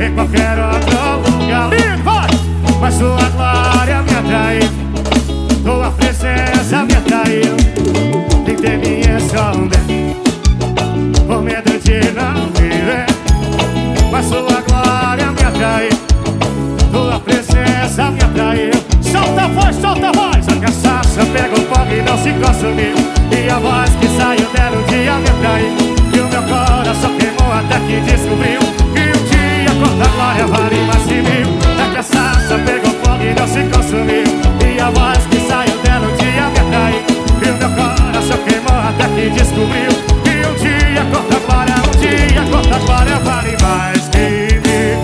em qualquer outro lugar. E vai! Mas sua glória me atraiu, tua presença me atraiu. Tentei me esconder por medo de não viver, mas sua glória me atraiu, tua presença me atraiu. Solta a voz, solta a voz. A cachaça pegou fogo e não se consumiu, e a voz que saiu dela um dia me atraiu. E o meu coração queimou até que descobriu que um dia contra a glória vale mais que mil. A cachaça pegou fogo e não se consumiu, e a voz que saiu dela um dia me atraiu. E o meu coração queimou até que descobriu que um dia contra a glória, um dia contra a glória vale mais que mil.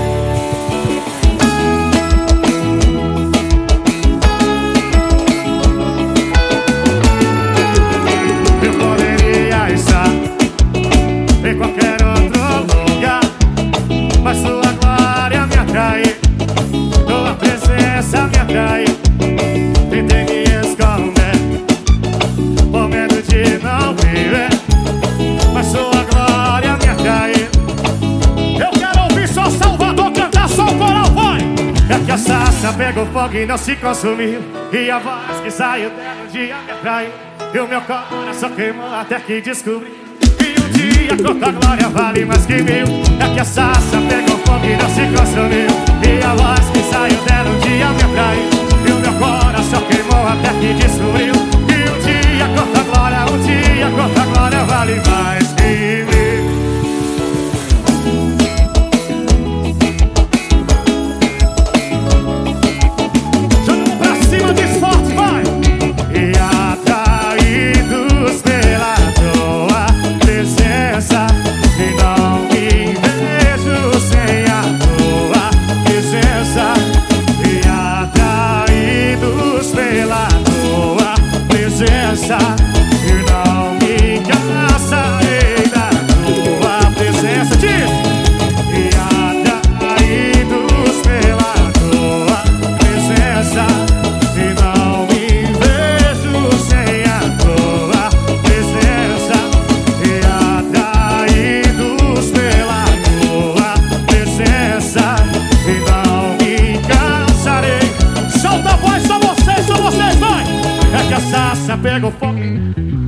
Eu poderia estar em qualquer outro lugar, mas sua glória me atraiu, tua presença me atraiu. Tentei me esconder por medo de não viver, mas sua glória me atraiu. Eu quero ouvir só Salvador cantar, só o coral, vai! É que a sarça pegou fogo e não se consumiu, e a voz que saiu dela um dia me atraiu. E o meu coração queimou até que descobri que um dia contra a glória vale mais que mil. É que a sarça pegou fogo e não se consumiu, e a voz que saiu dela um dia me atraiu. E o meu coração queimou até que descobriu que um dia contra a glória, um dia contra a glória vale mais que mil. Joga pra cima, diz forte, vai! E atraídos pela tua presença, e não me vejo sem a tua presença. E atraídos pela tua presença, e não me cansarei da tua presença. Diz! E atraídos pela tua presença, e não me vejo sem a tua presença. E atraídos pela tua presença, e não me cansarei. Solta a voz, só vocês, vai! É que a sarça pegou fogo